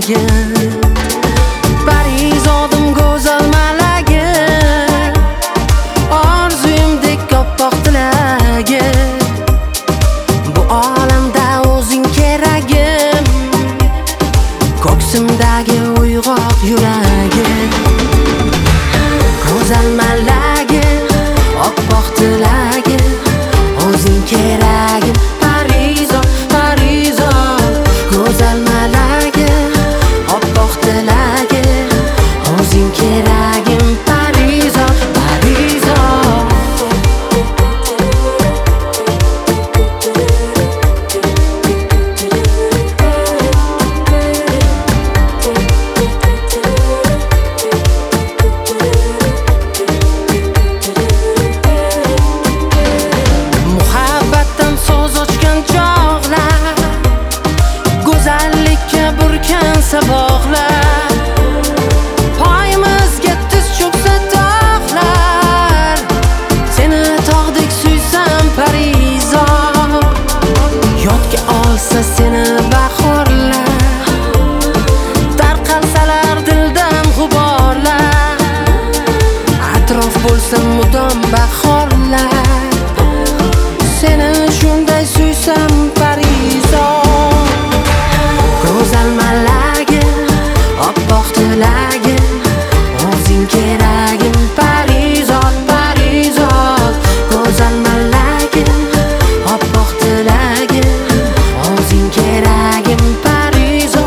malagim, Parizodim go'zal malagim, orzuyimdek oppoq tilagim. Bu olamda o'zing keragim, ko'ksimdagi uyg'oq yuragim. Go'zal malagim, oppoq tilagim, o'zing keragim. Parizod, Parizod, go'zal malagim, oppoq tilagim, o'zing keragim. Parizod, Parizod. Muhabbatdan so'z ochgan chog'lar, go'zallikka burkan saboqlar, poyimizga tiz cho'ksa tog'lar, seni tog'dek suysam Parizod. Yodga olsa seni bahorlar, tarqalsalar dildan g'uborlar, atrof bo'lsa mudom bahorlar, seni shunday suysam Parizod. Go'zal malagim, oppoq tilagim, o'zing keragim. Parizod, Parizod, go'zal malagim, oppoq tilagim, o'zing keragim. Parizod.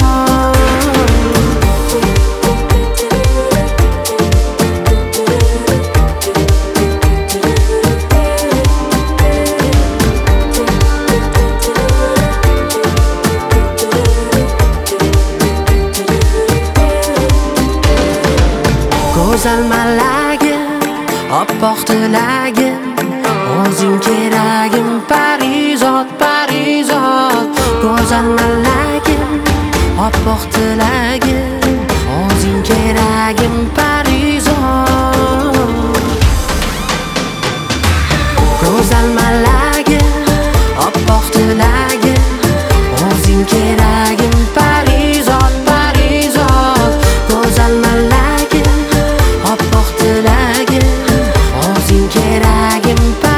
Go'zal malagim, oppoq tilagim, o'zing keragim. Parizod, Parizod, go'zal malagim, oppoq tilagim, o'zing keragim. Parizod. Go'zal malagim, oppoq tilagim, o'zing keragim. Parizod, Parizod, go'zal malagim, oppoq tilagim, o'zing keragim.